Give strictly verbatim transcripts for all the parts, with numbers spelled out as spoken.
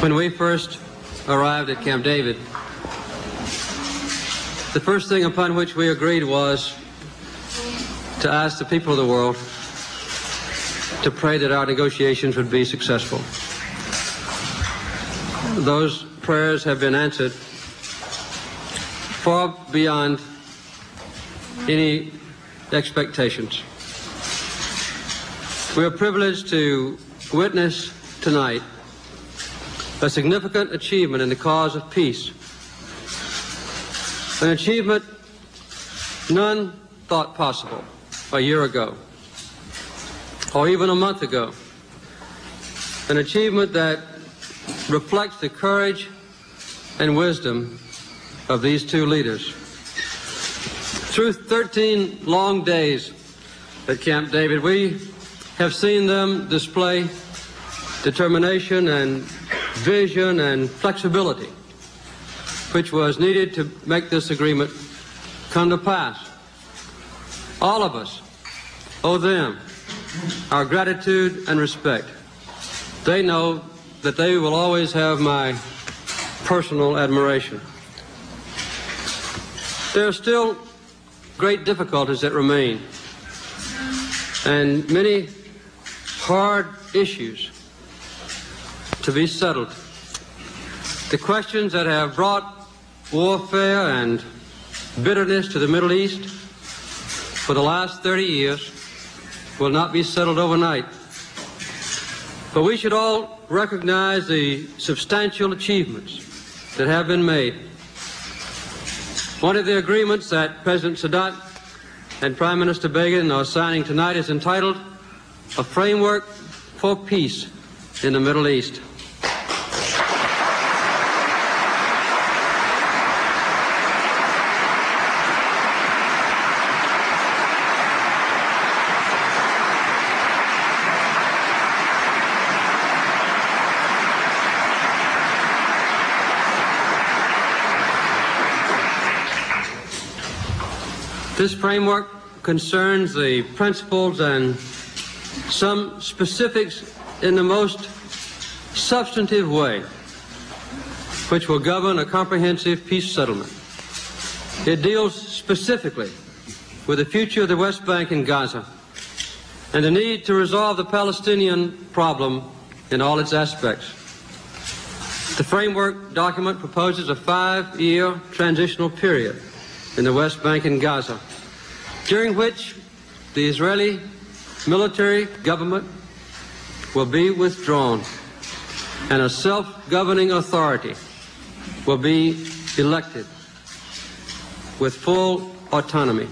When we first arrived at Camp David, the first thing upon which we agreed was to ask the people of the world to pray that our negotiations would be successful. Those prayers have been answered far beyond any expectations. We are privileged to witness tonight a significant achievement in the cause of peace, an achievement none thought possible a year ago or even a month ago, an achievement that reflects the courage and wisdom of these two leaders. Through thirteen long days at Camp David, we have seen them display determination and vision and flexibility, which was needed to make this agreement come to pass. All of us owe them our gratitude and respect. They know that they will always have my personal admiration. There are still great difficulties that remain, and many hard issues to be settled. The questions that have brought warfare and bitterness to the Middle East for the last thirty years will not be settled overnight. But we should all recognize the substantial achievements that have been made. One of the agreements that President Sadat and Prime Minister Begin are signing tonight is entitled A Framework for Peace in the Middle East. This framework concerns the principles and some specifics in the most substantive way, which will govern a comprehensive peace settlement. It deals specifically with the future of the West Bank and Gaza and the need to resolve the Palestinian problem in all its aspects. The framework document proposes a five-year transitional period in the West Bank and Gaza, during which the Israeli military government will be withdrawn and a self-governing authority will be elected with full autonomy.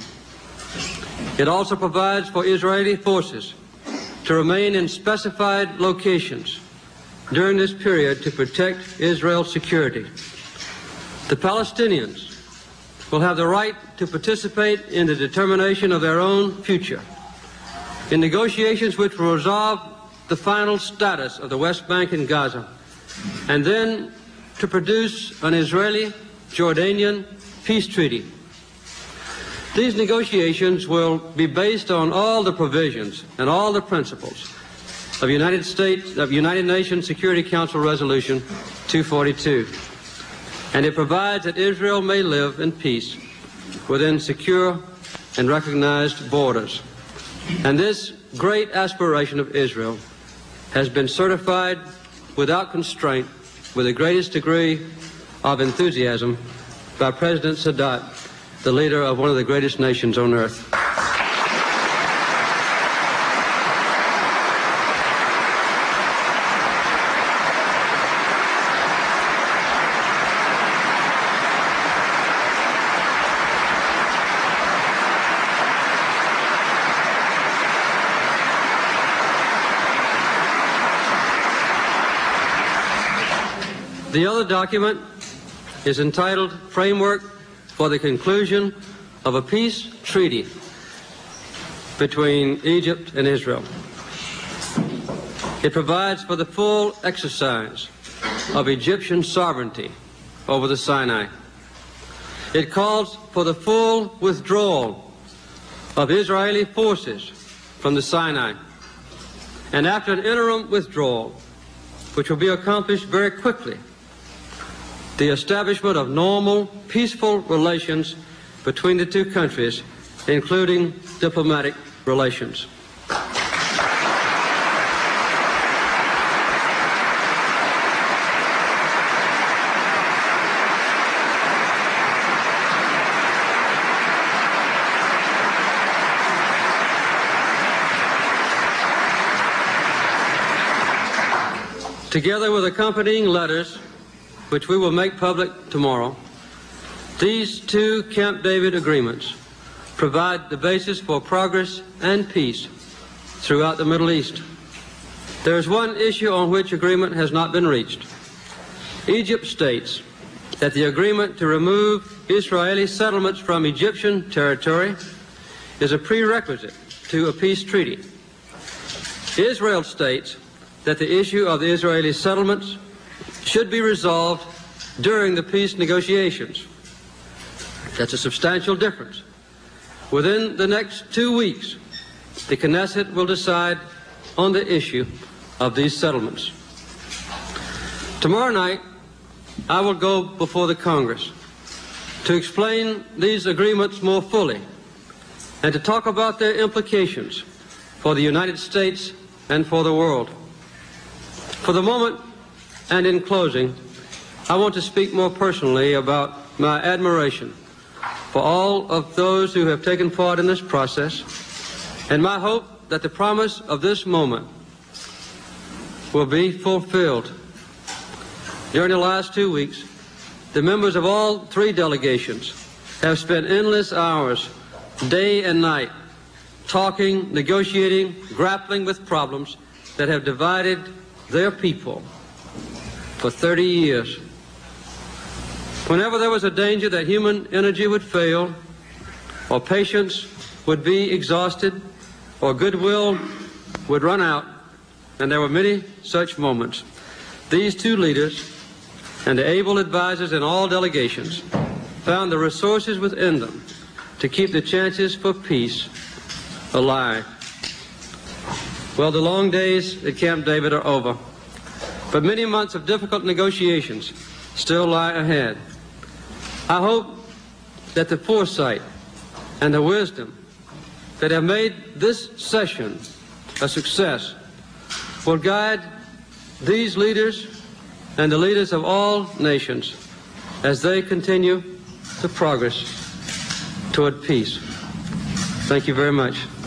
It also provides for Israeli forces to remain in specified locations during this period to protect Israel's security. The Palestinians will have the right to participate in the determination of their own future, in negotiations which will resolve the final status of the West Bank and Gaza, and then to produce an Israeli-Jordanian peace treaty. These negotiations will be based on all the provisions and all the principles of United States, of United Nations Security Council Resolution two forty-two. And it provides that Israel may live in peace within secure and recognized borders. And this great aspiration of Israel has been certified without constraint with the greatest degree of enthusiasm by President Sadat, the leader of one of the greatest nations on earth. The other document is entitled Framework for the Conclusion of a Peace Treaty between Egypt and Israel. It provides for the full exercise of Egyptian sovereignty over the Sinai. It calls for the full withdrawal of Israeli forces from the Sinai. And after an interim withdrawal, which will be accomplished very quickly, the establishment of normal, peaceful relations between the two countries, including diplomatic relations. Together with accompanying letters, which we will make public tomorrow, these two Camp David agreements provide the basis for progress and peace throughout the Middle East. There is one issue on which agreement has not been reached. Egypt states that the agreement to remove Israeli settlements from Egyptian territory is a prerequisite to a peace treaty. Israel states that the issue of the Israeli settlements should be resolved during the peace negotiations. That's a substantial difference. Within the next two weeks, the Knesset will decide on the issue of these settlements. Tomorrow night, I will go before the Congress to explain these agreements more fully and to talk about their implications for the United States and for the world. For the moment, and in closing, I want to speak more personally about my admiration for all of those who have taken part in this process, and my hope that the promise of this moment will be fulfilled. During the last two weeks, the members of all three delegations have spent endless hours, day and night, talking, negotiating, grappling with problems that have divided their people for thirty years. Whenever there was a danger that human energy would fail, or patience would be exhausted, or goodwill would run out, and there were many such moments, these two leaders and the able advisors in all delegations found the resources within them to keep the chances for peace alive. Well, the long days at Camp David are over, but many months of difficult negotiations still lie ahead. I hope that the foresight and the wisdom that have made this session a success will guide these leaders and the leaders of all nations as they continue to progress toward peace. Thank you very much.